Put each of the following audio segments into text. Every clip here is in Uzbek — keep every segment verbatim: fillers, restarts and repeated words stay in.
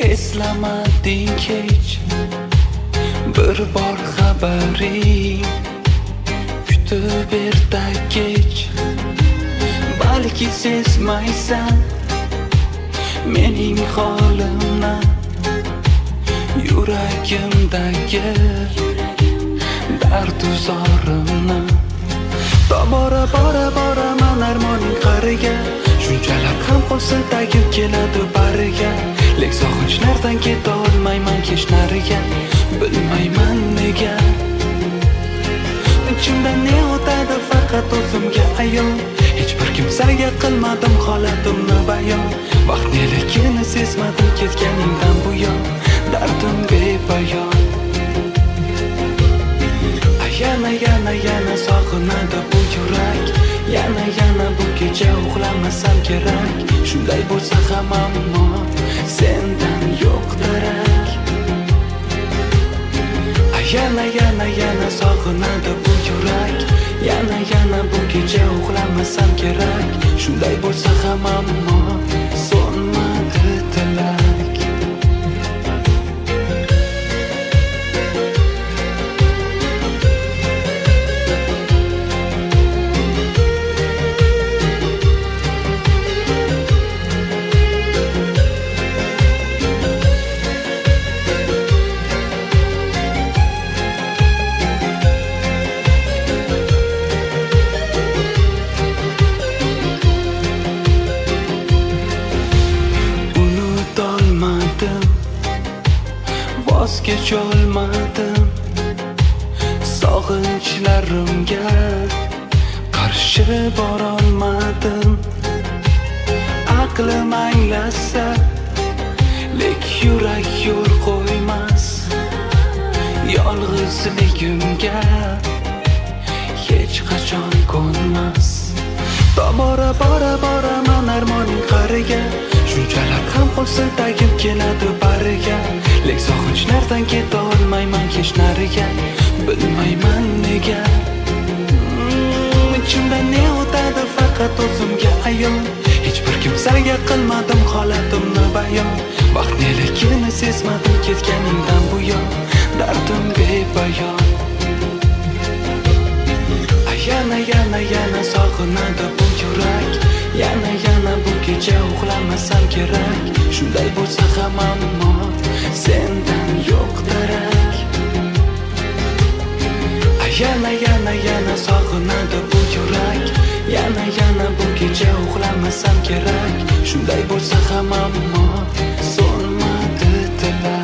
eslamading hech bir bor xabaring, kutib erta kech, balki sezmaysan mening holimni, yuragimdagi dard uzorimni. Tobora bora boraman armoning qariga, shunchalar ham qolsa tagib keladi bariga. Lek sog'inchlardan keta olmayman kech nariga, bilmayman nega. Ichimdan ne o'tadi faqat o'zimga ayon, hech bir kimsaga qilmadim holatimni bayon. Vaqt neligini sezmadim ketganingdan buyon, dardim bepoyon. Yana yana yana sog'inadi bu yurak, yana yana bu kecha uxlamasam kerak. Shunday bo'lsa ham ammo sendan yo'q darak. Yana yana yana sog'inadi bu yurak, yana yana bu kecha uxlamasam kerak. Shunday bo'lsa ham ammo so'nmadi tilak. Voz kecholmadim sog'inchlarimga, qarshi borolmadim. Aqlim anglasa, lek yurak yo'l qo'ymas yolg'izligimga, hech qachon ko'nmas. Tobora bora boraman armoning qariga, shunchalar ham qolsa tagib keladi bariga. Lek sog'inchlardan keta olmayman kech nariga, bilmayman nega. Ichimdan ne o'tadi faqat o'zimga ayon, hech bir kimsaga qilmadim holatimni bayon. Vaqt neligini sezmadim ketganingdan buyon, dardim bepoyon. Yana yana yana sog'inadi bu yurak, yana yana bu kecha uxlamasam kerak. Shunday bo'lsa ham ammo sendan yo'q darak. Yana yana yana sog'inadi bu yurak, yana yana bu kecha uxlamasam kerak. Shunday bo'lsa ham ammo so'nmadi tilak.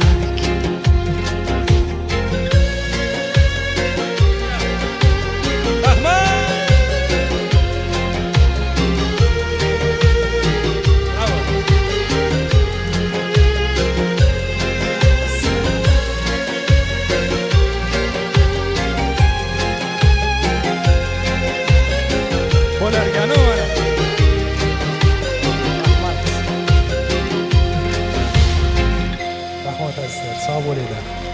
Rahmat azizlar, sog' bo'linglar.